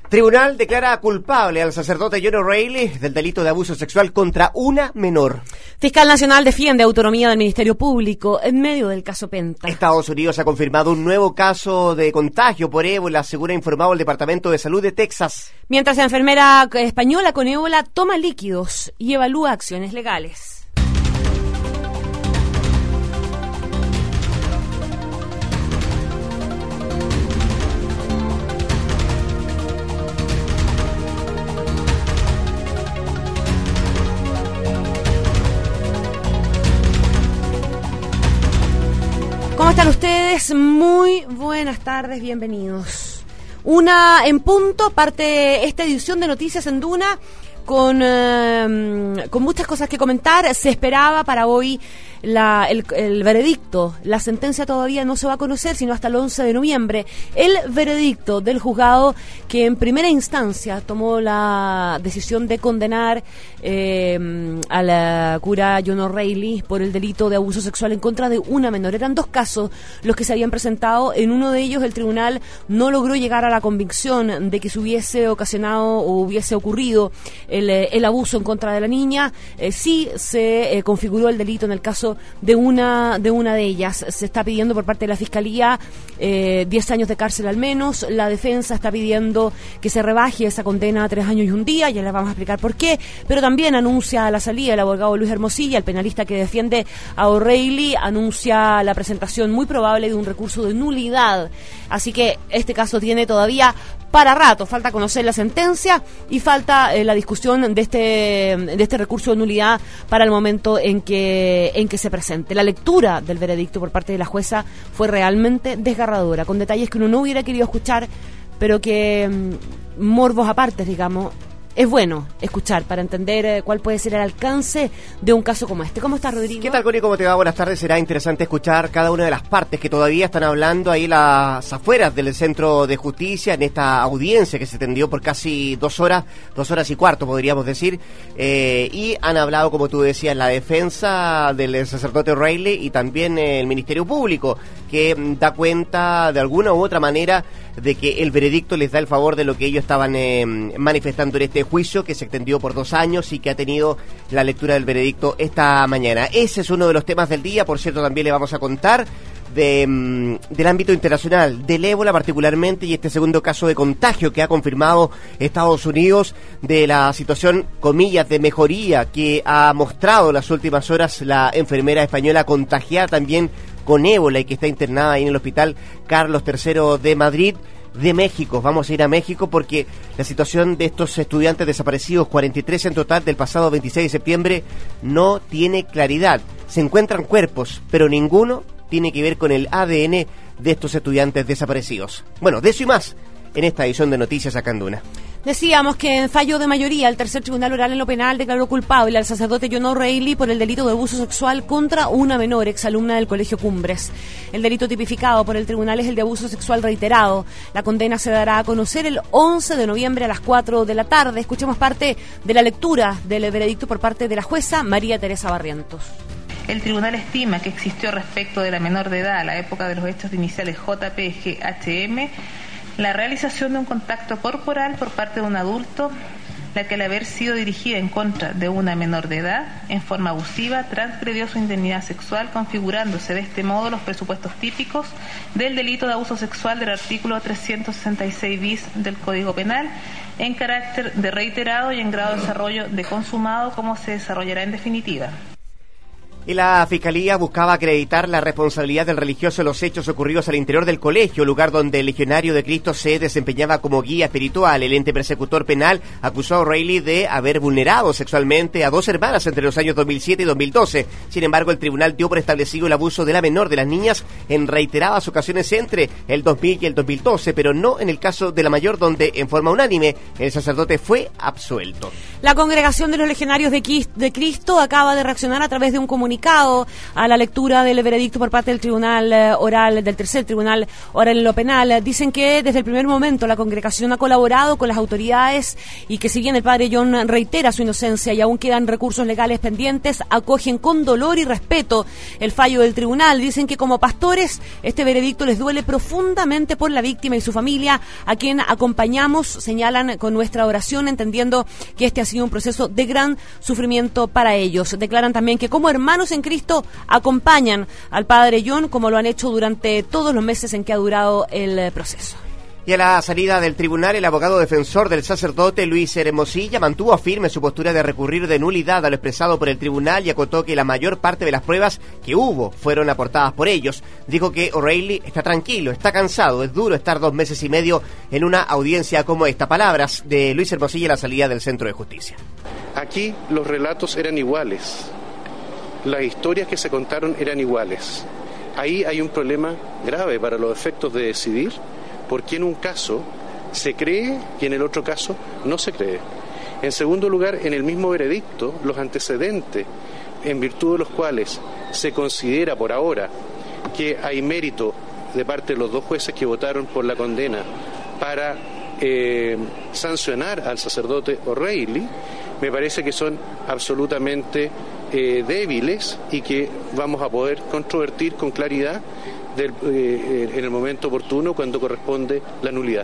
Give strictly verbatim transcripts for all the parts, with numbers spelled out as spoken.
Tribunal declara culpable al sacerdote John O'Reilly del delito de abuso sexual contra una menor. Fiscal Nacional defiende autonomía del Ministerio Público en medio del caso Penta. Estados Unidos ha confirmado un nuevo caso de contagio por ébola, según ha informado el Departamento de Salud de Texas. Mientras la enfermera española con ébola toma líquidos y evalúa acciones legales. ¿Cómo están ustedes? Muy buenas tardes, bienvenidos. Una en punto, parte esta edición de Noticias en Duna con, eh, con muchas cosas que comentar. Se esperaba para hoy la, el, el veredicto. La sentencia todavía no se va a conocer sino hasta el once de noviembre. El veredicto del juzgado que en primera instancia tomó la decisión de condenar eh, a la cura John O'Reilly por el delito de abuso sexual en contra de una menor. Eran dos casos los que se habían presentado. En uno de ellos el tribunal no logró llegar a la convicción de que se hubiese ocasionado o hubiese ocurrido el, el abuso en contra de la niña. Eh, sí se eh, configuró el delito en el caso de una de una de ellas. Se está pidiendo por parte de la Fiscalía eh, diez años de cárcel al menos. La defensa está pidiendo que se rebaje esa condena a tres años y un día. Ya les vamos a explicar por qué. Pero también anuncia la salida el abogado Luis Hermosilla, el penalista que defiende a O'Reilly, anuncia la presentación muy probable de un recurso de nulidad. Así que este caso tiene todavía para rato, falta conocer la sentencia y falta eh, la discusión de este de este recurso de nulidad para el momento en que en que se presente. La lectura del veredicto por parte de la jueza fue realmente desgarradora, con detalles que uno no hubiera querido escuchar, pero que mm, morbos aparte, digamos, es bueno escuchar para entender eh, cuál puede ser el alcance de un caso como este. ¿Cómo estás, Rodrigo? ¿Qué tal, Connie? ¿Cómo te va? Buenas tardes. Será interesante escuchar cada una de las partes que todavía están hablando ahí las afueras del Centro de Justicia en esta audiencia que se extendió por casi dos horas, dos horas y cuarto, podríamos decir. Eh, y han hablado, como tú decías, la defensa del sacerdote O'Reilly y también eh, el Ministerio Público, que da cuenta de alguna u otra manera de que el veredicto les da el favor de lo que ellos estaban eh, manifestando en este juicio que se extendió por dos años y que ha tenido la lectura del veredicto esta mañana. Ese es uno de los temas del día. Por cierto, también le vamos a contar de, um, del ámbito internacional, del ébola particularmente, y este segundo caso de contagio que ha confirmado Estados Unidos, de la situación, comillas, de mejoría que ha mostrado en las últimas horas la enfermera española contagiada también con ébola y que está internada ahí en el Hospital Carlos tercero de Madrid. De México, vamos a ir a México porque la situación de estos estudiantes desaparecidos, cuarenta y tres en total del pasado veintiséis de septiembre, no tiene claridad. Se encuentran cuerpos, pero ninguno tiene que ver con el A D N de estos estudiantes desaparecidos. Bueno, de eso y más en esta edición de Noticias acá en Duna. Decíamos que en fallo de mayoría el tercer tribunal oral en lo penal declaró culpable al sacerdote John O'Reilly por el delito de abuso sexual contra una menor exalumna del Colegio Cumbres. El delito tipificado por el tribunal es el de abuso sexual reiterado. La condena se dará a conocer el once de noviembre a las cuatro de la tarde. Escuchemos parte de la lectura del veredicto por parte de la jueza María Teresa Barrientos. El tribunal estima que existió respecto de la menor de edad a la época de los hechos de iniciales J P G H M la realización de un contacto corporal por parte de un adulto, la que al haber sido dirigida en contra de una menor de edad, en forma abusiva, transgredió su indemnidad sexual, configurándose de este modo los presupuestos típicos del delito de abuso sexual del artículo trescientos sesenta y seis bis del Código Penal, en carácter de reiterado y en grado de desarrollo de consumado, como se desarrollará en definitiva. Y la Fiscalía buscaba acreditar la responsabilidad del religioso en los hechos ocurridos al interior del colegio, lugar donde el Legionario de Cristo se desempeñaba como guía espiritual. El ente persecutor penal acusó a O'Reilly de haber vulnerado sexualmente a dos hermanas entre los años dos mil siete y dos mil doce. Sin embargo, el tribunal dio por establecido el abuso de la menor de las niñas en reiteradas ocasiones entre el dos mil y el dos mil doce, pero no en el caso de la mayor, donde en forma unánime el sacerdote fue absuelto. La Congregación de los Legionarios de Cristo acaba de reaccionar a través de un comunicado comunicado a la lectura del veredicto por parte del Tribunal eh, Oral, del tercer Tribunal Oral en lo Penal. Dicen que desde el primer momento la congregación ha colaborado con las autoridades y que si bien el padre John reitera su inocencia y aún quedan recursos legales pendientes, acogen con dolor y respeto el fallo del tribunal. Dicen que como pastores este veredicto les duele profundamente por la víctima y su familia, a quien acompañamos, señalan, con nuestra oración, entendiendo que este ha sido un proceso de gran sufrimiento para ellos. Declaran también que como hermanos en Cristo acompañan al padre John como lo han hecho durante todos los meses en que ha durado el proceso. Y a la salida del tribunal, el abogado defensor del sacerdote, Luis Hermosilla, mantuvo firme su postura de recurrir de nulidad a lo expresado por el tribunal y acotó que la mayor parte de las pruebas que hubo fueron aportadas por ellos. Dijo que O'Reilly está tranquilo, está cansado, es duro estar dos meses y medio en una audiencia como esta. Palabras de Luis Hermosilla a la salida del Centro de Justicia. Aquí los relatos eran iguales, las historias que se contaron eran iguales. Ahí hay un problema grave para los efectos de decidir, porque en un caso se cree y en el otro caso no se cree. En segundo lugar, en el mismo veredicto, los antecedentes en virtud de los cuales se considera por ahora que hay mérito de parte de los dos jueces que votaron por la condena para eh, sancionar al sacerdote O'Reilly, me parece que son absolutamente eh, débiles y que vamos a poder controvertir con claridad del, eh, en el momento oportuno cuando corresponde la nulidad.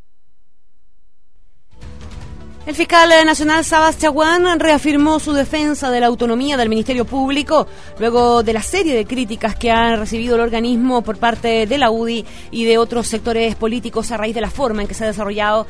El fiscal nacional Sabas Chaguán reafirmó su defensa de la autonomía del Ministerio Público luego de la serie de críticas que ha recibido el organismo por parte de la U D I y de otros sectores políticos a raíz de la forma en que se ha desarrollado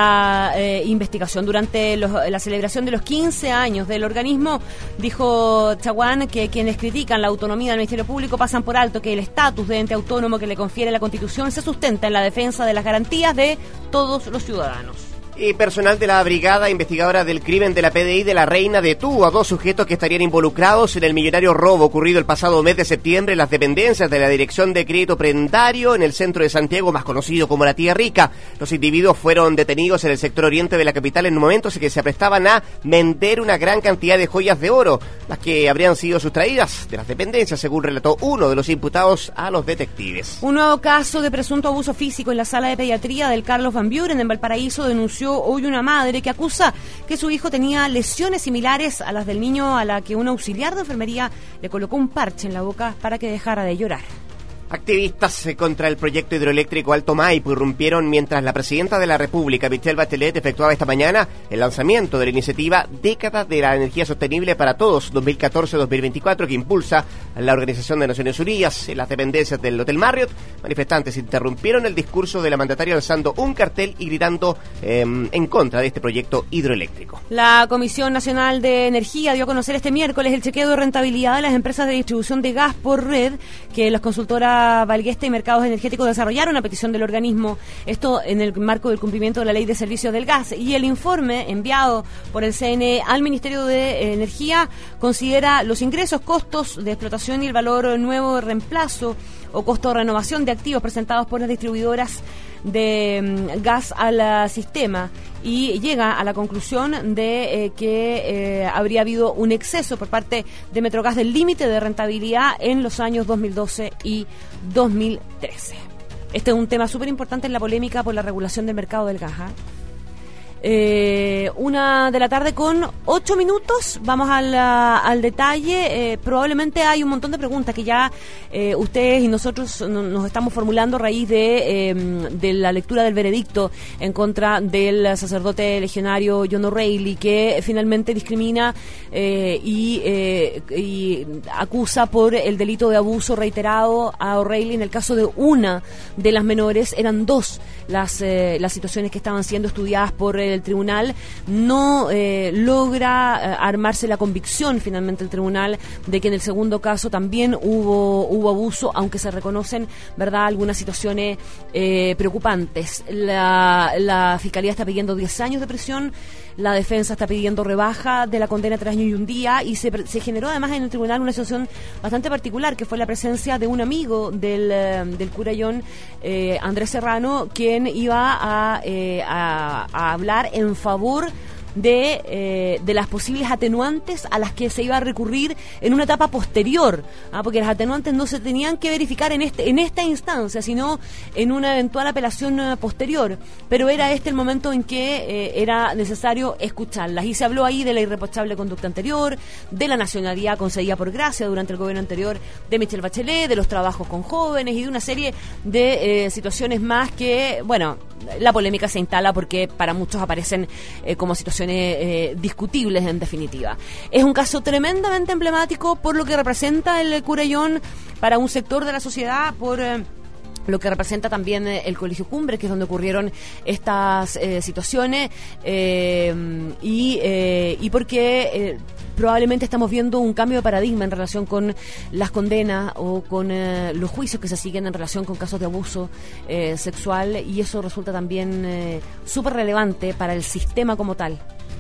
la eh, investigación. Durante los, la celebración de los quince años del organismo, dijo Chaguán que quienes critican la autonomía del Ministerio Público pasan por alto que el estatus de ente autónomo que le confiere la Constitución se sustenta en la defensa de las garantías de todos los ciudadanos. Y personal de la Brigada Investigadora del Crimen de la P D I de La Reina detuvo a dos sujetos que estarían involucrados en el millonario robo ocurrido el pasado mes de septiembre en las dependencias de la Dirección de Crédito Prendario en el centro de Santiago, más conocido como La Tía Rica. Los individuos fueron detenidos en el sector oriente de la capital en momentos en que se aprestaban a vender una gran cantidad de joyas de oro, las que habrían sido sustraídas de las dependencias, según relató uno de los imputados a los detectives. Un nuevo caso de presunto abuso físico en la sala de pediatría del Carlos Van Buren en Valparaíso denunció hoy una madre que acusa que su hijo tenía lesiones similares a las del niño a la que un auxiliar de enfermería le colocó un parche en la boca para que dejara de llorar. Activistas contra el proyecto hidroeléctrico Alto Maipo irrumpieron mientras la presidenta de la República, Michelle Bachelet, efectuaba esta mañana el lanzamiento de la iniciativa Década de la Energía Sostenible para Todos dos mil catorce a dos mil veinticuatro que impulsa la Organización de Naciones Unidas. En las dependencias del Hotel Marriott, manifestantes interrumpieron el discurso de la mandataria alzando un cartel y gritando eh, en contra de este proyecto hidroeléctrico. La Comisión Nacional de Energía dio a conocer este miércoles el chequeo de rentabilidad de las empresas de distribución de gas por red que las consultoras Valguesta y Mercados Energéticos desarrollaron a petición del organismo, esto en el marco del cumplimiento de la Ley de Servicios del Gas, y el informe enviado por el C N E al Ministerio de Energía considera los ingresos, costos de explotación y el valor nuevo de reemplazo o costo de renovación de activos presentados por las distribuidoras de um, gas al sistema y llega a la conclusión de eh, que eh, habría habido un exceso por parte de Metrogas del límite de rentabilidad en los años dos mil doce y dos mil trece. Este es un tema súper importante en la polémica por la regulación del mercado del gas. ¿eh? Eh, una de la tarde con ocho minutos. Vamos al, al detalle. Eh, probablemente hay un montón de preguntas que ya eh, ustedes y nosotros no, nos estamos formulando a raíz de, eh, de la lectura del veredicto en contra del sacerdote legionario John O'Reilly, que finalmente discrimina eh, y, eh, y acusa por el delito de abuso reiterado a O'Reilly. En el caso de una de las menores, eran dos las, eh, las situaciones que estaban siendo estudiadas por el el tribunal. No eh, logra eh, armarse la convicción finalmente el tribunal de que en el segundo caso también hubo hubo abuso, aunque se reconocen, verdad, algunas situaciones eh, preocupantes. La, la Fiscalía está pidiendo diez años de prisión, la defensa está pidiendo rebaja de la condena tres años y un día, y se, se generó además en el tribunal una situación bastante particular, que fue la presencia de un amigo del, del cura John, eh, Andrés Serrano, quien iba a, eh, a, a hablar en favor de, eh, de las posibles atenuantes a las que se iba a recurrir en una etapa posterior, ¿ah? Porque las atenuantes no se tenían que verificar en este en esta instancia, sino en una eventual apelación uh, posterior, pero era este el momento en que eh, era necesario escucharlas, y se habló ahí de la irreprochable conducta anterior, de la nacionalidad concedida por gracia durante el gobierno anterior de Michelle Bachelet, de los trabajos con jóvenes y de una serie de eh, situaciones más que, bueno, la polémica se instala porque para muchos aparecen eh, como situaciones eh, discutibles en definitiva. Es un caso tremendamente emblemático por lo que representa el Curayón para un sector de la sociedad, por eh, lo que representa también eh, el Colegio Cumbre, que es donde ocurrieron estas eh, situaciones, eh, y, eh, y porque eh, probablemente estamos viendo un cambio de paradigma en relación con las condenas o con eh, los juicios que se siguen en relación con casos de abuso eh, sexual, y eso resulta también eh, súper relevante para el sistema como tal.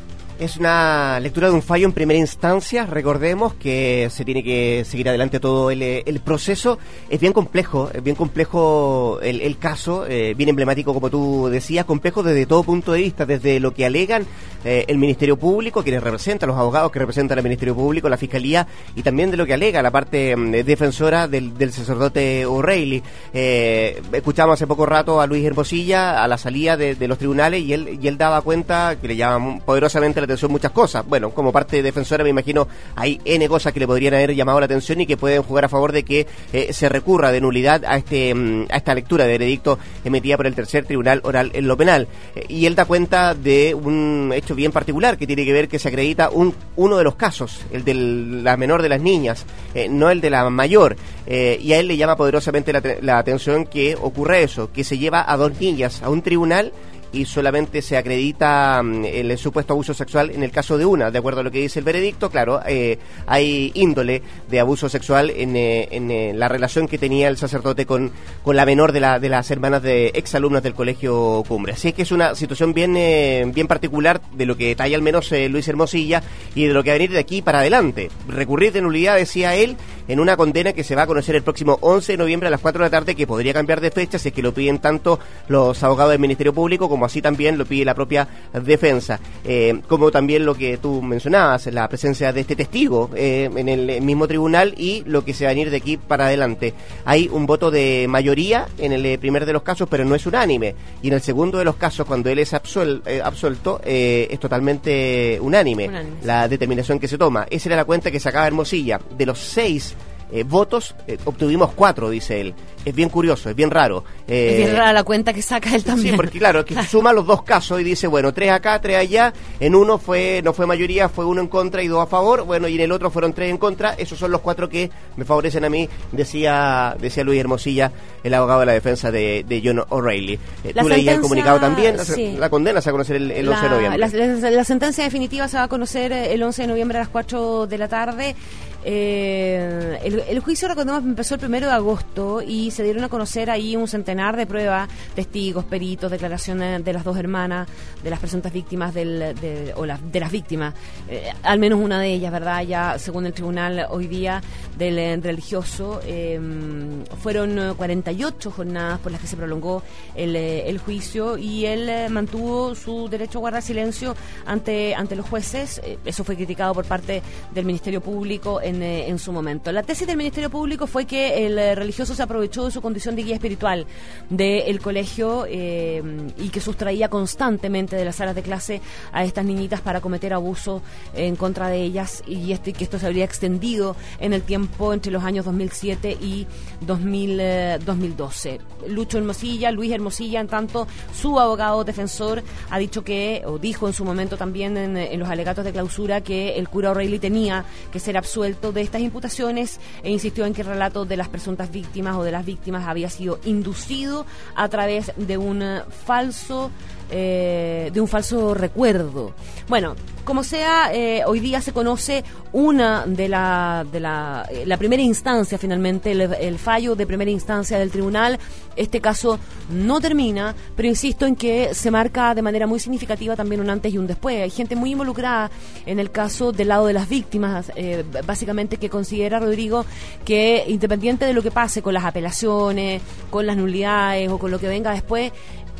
Es una lectura de un fallo en primera instancia. Recordemos que se tiene que seguir adelante todo el, el proceso. Es bien complejo, es bien complejo el, el caso, eh, bien emblemático como tú decías, complejo desde todo punto de vista, desde lo que alegan eh, el Ministerio Público, quienes representan, los abogados que representan al Ministerio Público, la Fiscalía, y también de lo que alega la parte eh, defensora del, del sacerdote O'Reilly. Eh, escuchamos hace poco rato a Luis Hermosilla a la salida de, de los tribunales, y él, y él daba cuenta que le llama poderosamente la atención muchas cosas. Bueno, como parte defensora me imagino hay N cosas que le podrían haber llamado la atención y que pueden jugar a favor de que eh, se recurra de nulidad a este a esta lectura de veredicto emitida por el tercer tribunal oral en lo penal. Eh, y él da cuenta de un hecho bien particular que tiene que ver que se acredita un uno de los casos, el de la menor de las niñas, eh, no el de la mayor. Eh, y a él le llama poderosamente la, la atención que ocurre eso, que se lleva a dos niñas a un tribunal y solamente se acredita um, el supuesto abuso sexual en el caso de una, de acuerdo a lo que dice el veredicto. Claro, eh, hay índole de abuso sexual en, eh, en eh, la relación que tenía el sacerdote con, con la menor de, la, de las hermanas de exalumnas del Colegio Cumbre. Así es que es una situación bien, eh, bien particular de lo que detalla al menos eh, Luis Hermosilla, y de lo que va a venir de aquí para adelante. Recurrir de nulidad, decía él, en una condena que se va a conocer el próximo once de noviembre a las cuatro de la tarde, que podría cambiar de fecha si es que lo piden tanto los abogados del Ministerio Público como así también lo pide la propia defensa. Eh, como también lo que tú mencionabas, la presencia de este testigo eh, en el mismo tribunal, y lo que se va a venir de aquí para adelante. Hay un voto de mayoría en el primer de los casos, pero no es unánime. Y en el segundo de los casos, cuando él es absuel, eh, absuelto, eh, es totalmente unánime, unánime la determinación que se toma. Esa era la cuenta que sacaba Hermosilla. De los seis Eh, votos, eh, obtuvimos cuatro, dice él. Es bien curioso, es bien raro. Eh, es bien rara la cuenta que saca él también. Sí, porque claro, que suma los dos casos y dice, bueno, tres acá, tres allá. En uno fue no fue mayoría, fue uno en contra y dos a favor. Bueno, y en el otro fueron tres en contra. Esos son los cuatro que me favorecen a mí, decía decía Luis Hermosilla, el abogado de la defensa de, de John O'Reilly. Eh, tú leías el comunicado también. La, sí. la condena se va a conocer el, el la, once de noviembre. La, la, la sentencia definitiva se va a conocer el once de noviembre a las cuatro de la tarde. Eh, el, el juicio, recordemos, empezó el primero de agosto y se dieron a conocer ahí un centenar de pruebas, testigos, peritos, declaraciones de las dos hermanas, de las presuntas víctimas del, de, o la, de las víctimas, eh, al menos una de ellas, ¿verdad? Ya según el tribunal hoy día del eh, religioso, eh, fueron cuarenta y ocho jornadas por las que se prolongó el, eh, el juicio, y él eh, mantuvo su derecho a guardar silencio ante, ante los jueces. Eh, eso fue criticado por parte del Ministerio Público En, en su momento. La tesis del Ministerio Público fue que el eh, religioso se aprovechó de su condición de guía espiritual del colegio eh, y que sustraía constantemente de las salas de clase a estas niñitas para cometer abuso en contra de ellas, y este, que esto se habría extendido en el tiempo entre los años dos mil siete y dos mil doce. Lucho Hermosilla, Luis Hermosilla, en tanto su abogado defensor, ha dicho que, o dijo en su momento también en, en los alegatos de clausura, que el cura O'Reilly tenía que ser absuelto de estas imputaciones, e insistió en que el relato de las presuntas víctimas o de las víctimas había sido inducido a través de un falso eh, de un falso recuerdo. Bueno, como sea, eh, hoy día se conoce una de la de la, eh, la primera instancia, finalmente, el, el fallo de primera instancia del tribunal. Este caso no termina, pero insisto en que se marca de manera muy significativa también un antes y un después. Hay gente muy involucrada en el caso del lado de las víctimas, eh, básicamente, que considera, Rodrigo, que independiente de lo que pase con las apelaciones, con las nulidades o con lo que venga después,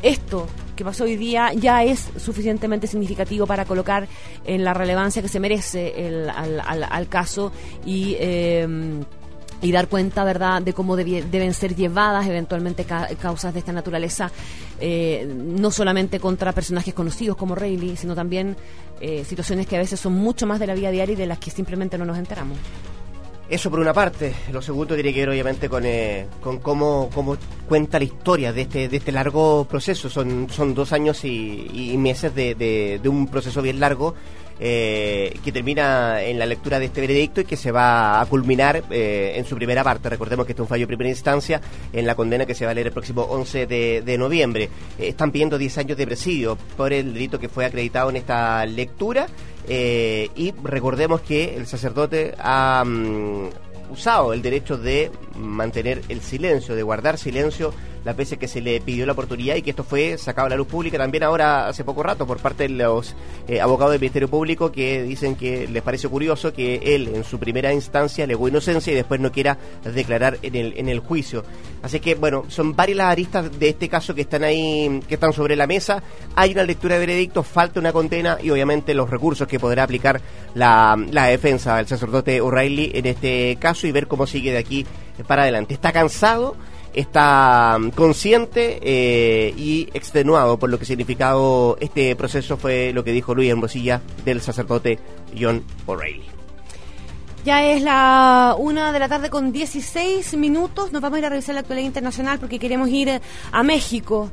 esto que pasó hoy día ya es suficientemente significativo para colocar en la relevancia que se merece el, al, al, al caso y eh, y dar cuenta, ¿verdad?, de cómo debi- deben ser llevadas eventualmente ca- causas de esta naturaleza, eh, no solamente contra personajes conocidos como Reilly, sino también eh, situaciones que a veces son mucho más de la vida diaria y de las que simplemente no nos enteramos. Eso por una parte. Lo segundo tiene que ver obviamente con eh, con cómo, cómo cuenta la historia de este de este largo proceso. Son son dos años y, y meses de, de, de un proceso bien largo eh, que termina en la lectura de este veredicto y que se va a culminar eh, en su primera parte. Recordemos que este es un fallo de primera instancia en la condena que se va a leer el próximo once de, de noviembre. Eh, están pidiendo diez años de presidio por el delito que fue acreditado en esta lectura. Eh, y recordemos que el sacerdote ha um, usado el derecho de mantener el silencio, de guardar silencio las veces que se le pidió la oportunidad, y que esto fue sacado a la luz pública también ahora hace poco rato por parte de los eh, abogados del Ministerio Público, que dicen que les parece curioso que él en su primera instancia alegó inocencia y después no quiera declarar en el en el juicio. Así que bueno, son varias las aristas de este caso que están ahí, que están sobre la mesa. Hay una lectura de veredicto, falta una condena y obviamente los recursos que podrá aplicar la, la defensa del sacerdote O'Reilly en este caso, y ver cómo sigue de aquí para adelante. Está cansado, está consciente eh, y extenuado por lo que significado este proceso, fue lo que dijo Luis Hermosilla del sacerdote John O'Reilly. Ya es la una de la tarde con dieciséis minutos. Nos vamos a ir a revisar la actualidad internacional porque queremos ir a México.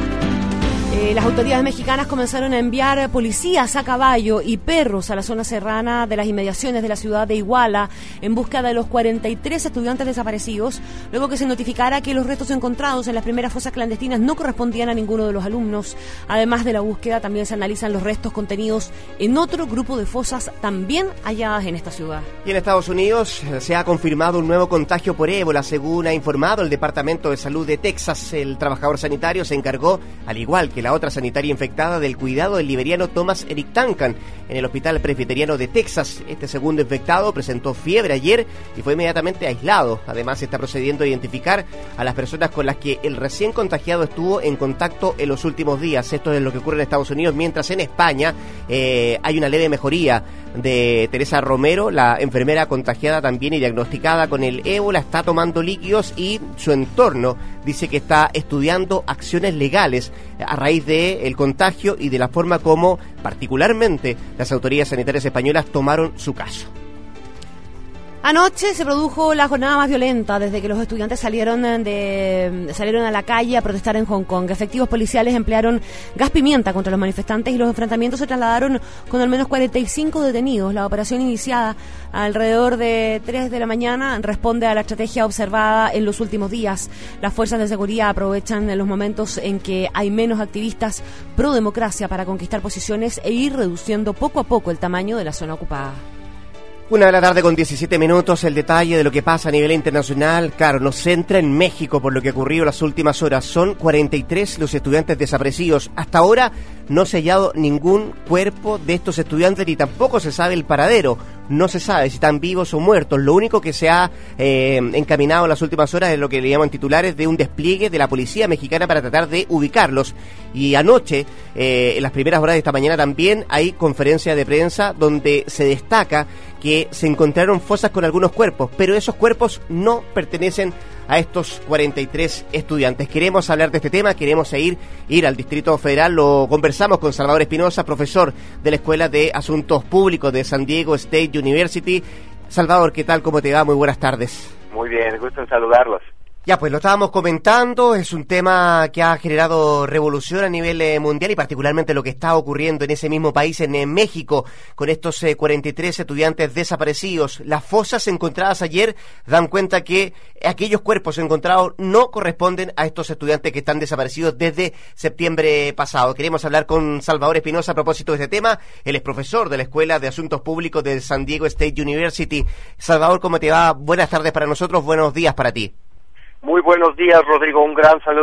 Eh, las autoridades mexicanas comenzaron a enviar policías a caballo y perros a la zona serrana de las inmediaciones de la ciudad de Iguala en busca de los cuarenta y tres estudiantes desaparecidos, luego que se notificara que los restos encontrados en las primeras fosas clandestinas no correspondían a ninguno de los alumnos. Además de la búsqueda, también se analizan los restos contenidos en otro grupo de fosas también halladas en esta ciudad. Y en Estados Unidos se ha confirmado un nuevo contagio por ébola, según ha informado el Departamento de Salud de Texas. El trabajador sanitario se encargó, al igual que la otra sanitaria infectada, del cuidado del liberiano Thomas Eric Duncan en el Hospital Presbiteriano de Texas. Este segundo infectado presentó fiebre ayer y fue inmediatamente aislado. Además, se está procediendo a identificar a las personas con las que el recién contagiado estuvo en contacto en los últimos días. Esto es lo que ocurre en Estados Unidos, mientras en España eh, hay una leve mejoría de Teresa Romero, la enfermera contagiada también y diagnosticada con el ébola. Está tomando líquidos y su entorno dice que está estudiando acciones legales a raíz del contagio y de la forma como particularmente las autoridades sanitarias españolas tomaron su caso. Anoche se produjo la jornada más violenta desde que los estudiantes salieron de salieron a la calle a protestar en Hong Kong. Efectivos policiales emplearon gas pimienta contra los manifestantes y los enfrentamientos se trasladaron con al menos cuarenta y cinco detenidos. La operación, iniciada alrededor de tres de la mañana, responde a la estrategia observada en los últimos días. Las fuerzas de seguridad aprovechan los momentos en que hay menos activistas pro democracia para conquistar posiciones e ir reduciendo poco a poco el tamaño de la zona ocupada. Una de la tarde con diecisiete minutos, el detalle de lo que pasa a nivel internacional, claro, nos centra en México por lo que ocurrió las últimas horas. Son cuarenta y tres los estudiantes desaparecidos. Hasta ahora no se ha hallado ningún cuerpo de estos estudiantes ni tampoco se sabe el paradero. No se sabe si están vivos o muertos. Lo único que se ha eh, encaminado en las últimas horas es lo que le llaman titulares de un despliegue de la policía mexicana para tratar de ubicarlos. Y anoche, eh, en las primeras horas de esta mañana también, hay conferencia de prensa donde se destaca que se encontraron fosas con algunos cuerpos, pero esos cuerpos no pertenecen a estos cuarenta y tres estudiantes. Queremos hablar de este tema, queremos ir, ir al Distrito Federal. Lo conversamos con Salvador Espinosa, profesor de la Escuela de Asuntos Públicos de San Diego State University. Salvador, ¿qué tal? ¿Cómo te va? Muy buenas tardes. Muy bien, gusto en saludarlos. Ya, pues lo estábamos comentando, es un tema que ha generado revolución a nivel eh, mundial y particularmente lo que está ocurriendo en ese mismo país, en, en México, con estos eh, cuarenta y tres estudiantes desaparecidos. Las fosas encontradas ayer dan cuenta que aquellos cuerpos encontrados no corresponden a estos estudiantes que están desaparecidos desde septiembre pasado. Queremos hablar con Salvador Espinosa a propósito de este tema. Él es profesor de la Escuela de Asuntos Públicos de San Diego State University. Salvador, ¿cómo te va? Buenas tardes para nosotros, buenos días para ti. Muy buenos días, Rodrigo, un gran saludo.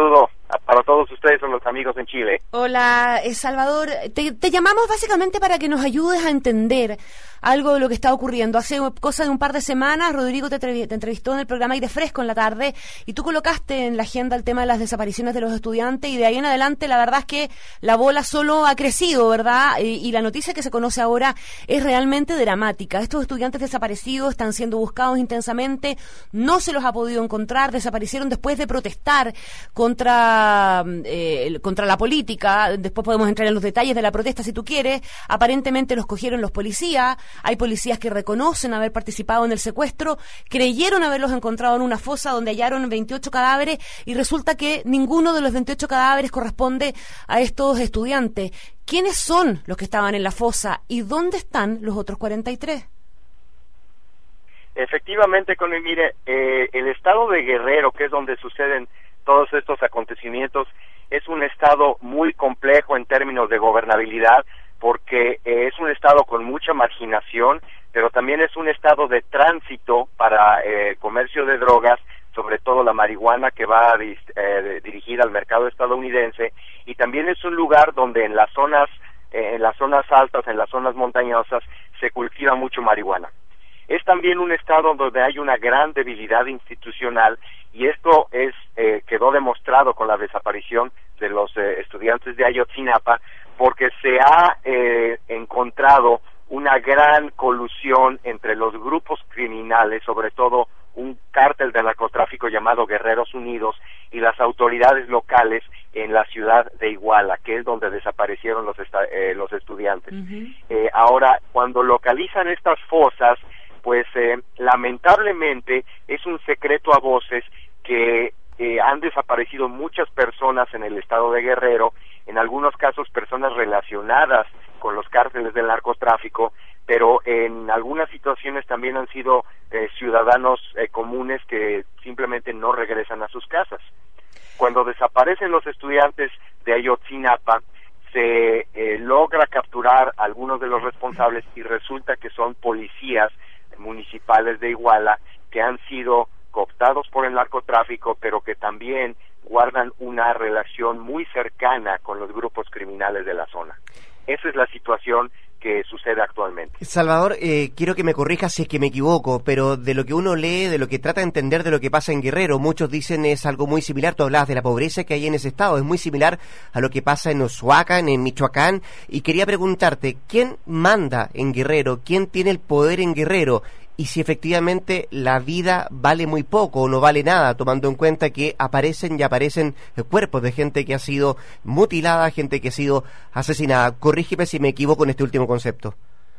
Para todos ustedes son los amigos en Chile. Hola, eh, Salvador. Te, te llamamos básicamente para que nos ayudes a entender algo de lo que está ocurriendo. Hace cosa de un par de semanas, Rodrigo te, te entrevistó en el programa Aire Fresco en la tarde y tú colocaste en la agenda el tema de las desapariciones de los estudiantes y de ahí en adelante la verdad es que la bola solo ha crecido, ¿verdad? Y, y la noticia que se conoce ahora es realmente dramática. Estos estudiantes desaparecidos están siendo buscados intensamente, no se los ha podido encontrar, desaparecieron después de protestar contra Eh, contra la política. Después podemos entrar en los detalles de la protesta si tú quieres. Aparentemente los cogieron los policías, hay policías que reconocen haber participado en el secuestro, creyeron haberlos encontrado en una fosa donde hallaron veintiocho cadáveres y resulta que ninguno de los veintiocho cadáveres corresponde a estos estudiantes. ¿Quiénes son los que estaban en la fosa y dónde están los otros cuarenta y tres? Efectivamente, Connie, mire, eh, el estado de Guerrero, que es donde suceden todos estos acontecimientos, es un estado muy complejo en términos de gobernabilidad, porque eh, es un estado con mucha marginación, pero también es un estado de tránsito para eh, comercio de drogas, sobre todo la marihuana que va eh, dirigida al mercado estadounidense, y también es un lugar donde en las zonas, eh, en las zonas altas, en las zonas montañosas, se cultiva mucho marihuana. Es también un estado donde hay una gran debilidad institucional y esto es eh, quedó demostrado con la desaparición de los eh, estudiantes de Ayotzinapa porque se ha eh, encontrado una gran colusión entre los grupos criminales, sobre todo un cártel de narcotráfico llamado Guerreros Unidos y las autoridades locales en la ciudad de Iguala, que es donde desaparecieron los, esta, eh, los estudiantes. Uh-huh. Eh, ahora, cuando localizan estas fosas, pues eh, lamentablemente es un secreto a voces que eh, han desaparecido muchas personas en el estado de Guerrero, en algunos casos personas relacionadas con los cárteles del narcotráfico, pero en algunas situaciones también han sido eh, ciudadanos eh, comunes que simplemente no regresan a sus casas. Cuando desaparecen los estudiantes de Ayotzinapa, se eh, logra capturar a algunos de los responsables y resulta que son policías municipales de Iguala que han sido cooptados por el narcotráfico, pero que también guardan una relación muy cercana con los grupos criminales de la zona. Esa es la situación que sucede actualmente. Salvador, eh, quiero que me corrijas si es que me equivoco, pero de lo que uno lee, de lo que trata de entender de lo que pasa en Guerrero, muchos dicen es algo muy similar, tú hablabas de la pobreza que hay en ese estado, es muy similar a lo que pasa en Oaxaca, en Michoacán, y quería preguntarte, ¿quién manda en Guerrero? ¿Quién tiene el poder en Guerrero? Y si efectivamente la vida vale muy poco o no vale nada, tomando en cuenta que aparecen y aparecen cuerpos de gente que ha sido mutilada, gente que ha sido asesinada. Corrígeme si me equivoco en este último concepto.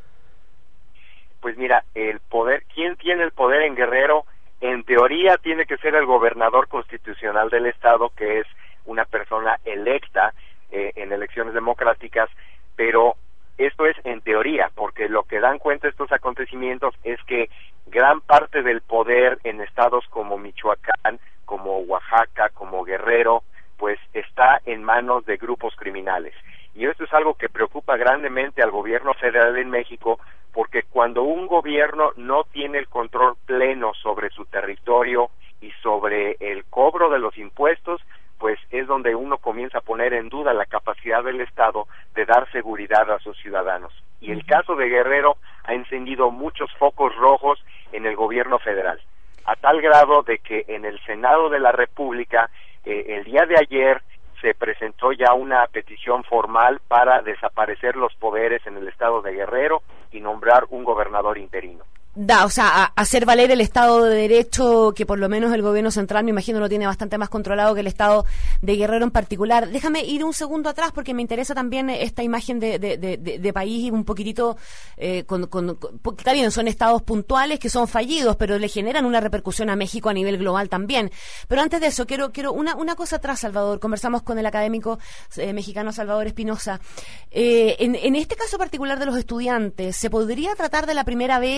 Pues mira, el poder, ¿quién tiene el poder en Guerrero? En teoría tiene que ser el gobernador constitucional del estado, que es una persona electa eh, en elecciones democráticas, pero esto es en teoría, porque lo que dan cuenta estos acontecimientos es que gran parte del poder en estados como Michoacán, como Oaxaca, como Guerrero, pues está en manos de grupos criminales. Y esto es algo que preocupa grandemente al gobierno federal en México, porque cuando un gobierno no tiene el control pleno sobre su territorio y sobre el cobro de los impuestos, pues es donde uno comienza a poner en duda la capacidad del Estado de dar seguridad a sus ciudadanos. Y el caso de Guerrero ha encendido muchos focos rojos en el gobierno federal, a tal grado de que en el Senado de la República, eh, el día de ayer, se presentó ya una petición formal para desaparecer los poderes en el estado de Guerrero y nombrar un gobernador interino. Da, o sea, a, hacer valer el Estado de Derecho, que por lo menos el gobierno central, me imagino, lo tiene bastante más controlado que el Estado de Guerrero en particular. Déjame ir un segundo atrás porque me interesa también esta imagen de, de, de, de país y un poquitito, eh, con, con, con, porque está bien, son estados puntuales que son fallidos, pero le generan una repercusión a México a nivel global también. Pero antes de eso, quiero quiero una, una cosa atrás, Salvador. Conversamos con el académico eh, mexicano Salvador Espinosa. Eh, en, en este caso particular de los estudiantes, ¿se podría tratar de la primera vez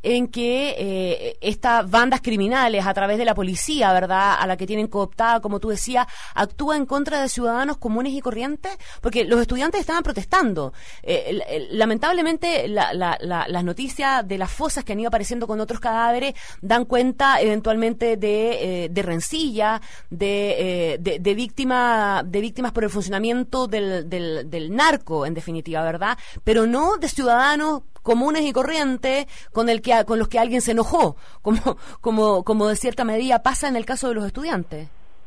en que eh, estas bandas criminales, a través de la policía, ¿verdad?, a la que tienen cooptada, como tú decías, actúa en contra de ciudadanos comunes y corrientes, porque los estudiantes estaban protestando. Eh, lamentablemente, la, la, la, las noticias de las fosas que han ido apareciendo con otros cadáveres dan cuenta eventualmente de, eh, de rencilla, de, eh, de, de, víctima, de víctimas por el funcionamiento del, del, del narco, en definitiva, ¿verdad? Pero no de ciudadanos comunes y corrientes con el que con los que alguien se enojó, como como como de cierta medida pasa en el caso de los estudiantes.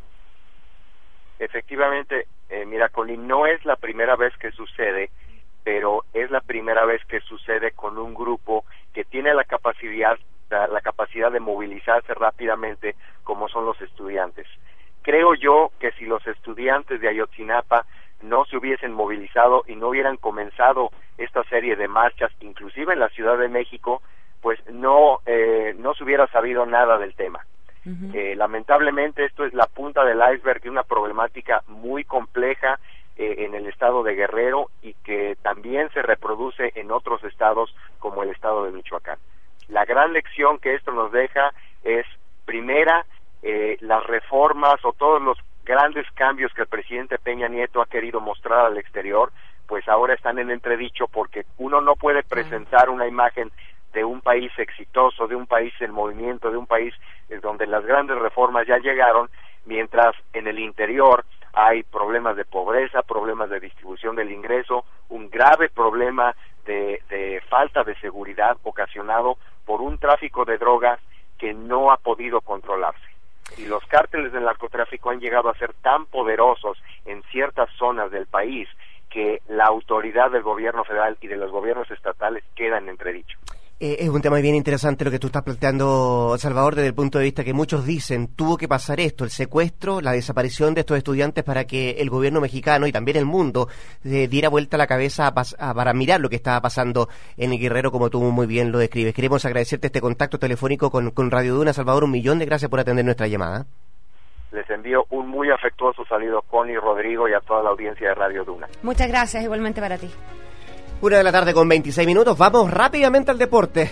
Efectivamente, eh, mira, Colin, no es la primera vez que sucede, pero es la primera vez que sucede con un grupo que tiene la capacidad la, la capacidad de movilizarse rápidamente, como son los estudiantes. Creo yo que si los estudiantes de Ayotzinapa no se hubiesen movilizado y no hubieran comenzado esta serie de marchas, inclusive en la Ciudad de México, pues no eh, no se hubiera sabido nada del tema. Uh-huh. Eh, lamentablemente esto es la punta del iceberg de una problemática muy compleja eh, en el estado de Guerrero y que también se reproduce en otros estados como el estado de Michoacán. La gran lección que esto nos deja es, primera, eh, las reformas o todos los grandes cambios que el presidente Peña Nieto ha querido mostrar al exterior, pues ahora están en entredicho porque uno no puede presentar una imagen de un país exitoso, de un país en movimiento, de un país eh, donde las grandes reformas ya llegaron, mientras en el interior hay problemas de pobreza, problemas de distribución del ingreso, un grave problema de, de falta de seguridad ocasionado por un tráfico de drogas que no ha podido controlarse. Y los cárteles del narcotráfico han llegado a ser tan poderosos en ciertas zonas del país que la autoridad del gobierno federal y de los gobiernos estatales queda en entredicho. Eh, es un tema bien interesante lo que tú estás planteando, Salvador, desde el punto de vista que muchos dicen tuvo que pasar esto, el secuestro, la desaparición de estos estudiantes para que el gobierno mexicano y también el mundo eh, diera vuelta la cabeza a pas- a, para mirar lo que estaba pasando en el Guerrero, como tú muy bien lo describes. Queremos agradecerte este contacto telefónico con, con Radio Duna. Salvador, un millón de gracias por atender nuestra llamada. Les envío un muy afectuoso saludo a Connie, Rodrigo y a toda la audiencia de Radio Duna. Muchas gracias, igualmente para ti. Una de la tarde con veintiséis minutos, vamos rápidamente al deporte.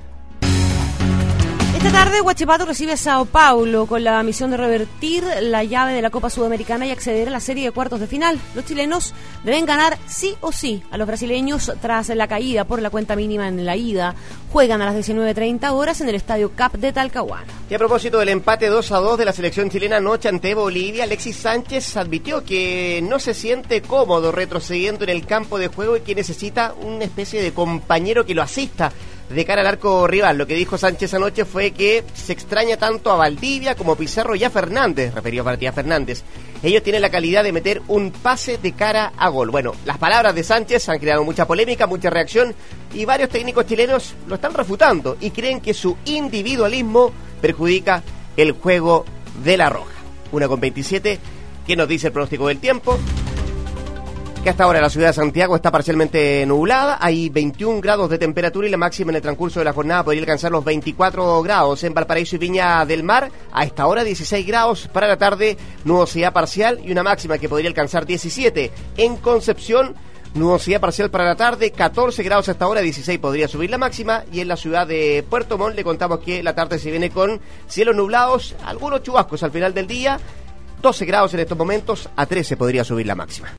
Esta tarde Huachipato recibe a Sao Paulo con la misión de revertir la llave de la Copa Sudamericana y acceder a la serie de cuartos de final. Los chilenos deben ganar sí o sí a los brasileños tras la caída por la cuenta mínima en la ida. Juegan a las diecinueve treinta horas en el Estadio Cap de Talcahuano. Y a propósito del empate dos a dos de la selección chilena anoche ante Bolivia, Alexis Sánchez admitió que no se siente cómodo retrocediendo en el campo de juego y que necesita una especie de compañero que lo asista de cara al arco rival. Lo que dijo Sánchez anoche fue que se extraña tanto a Valdivia como Pizarro y a Fernández, referido a Matías Fernández. Ellos tienen la calidad de meter un pase de cara a gol. Bueno, las palabras de Sánchez han creado mucha polémica, mucha reacción y varios técnicos chilenos lo están refutando y creen que su individualismo perjudica el juego de la Roja. Una con veintisiete, ¿qué nos dice el pronóstico del tiempo? Que hasta ahora la ciudad de Santiago está parcialmente nublada, hay veintiún grados de temperatura y la máxima en el transcurso de la jornada podría alcanzar los veinticuatro grados. En Valparaíso y Viña del Mar, a esta hora dieciséis grados, para la tarde nubosidad parcial y una máxima que podría alcanzar diecisiete. En Concepción, nubosidad parcial para la tarde, catorce grados hasta ahora, dieciséis podría subir la máxima, y en la ciudad de Puerto Montt le contamos que la tarde se viene con cielos nublados, algunos chubascos al final del día, doce grados en estos momentos, a trece podría subir la máxima.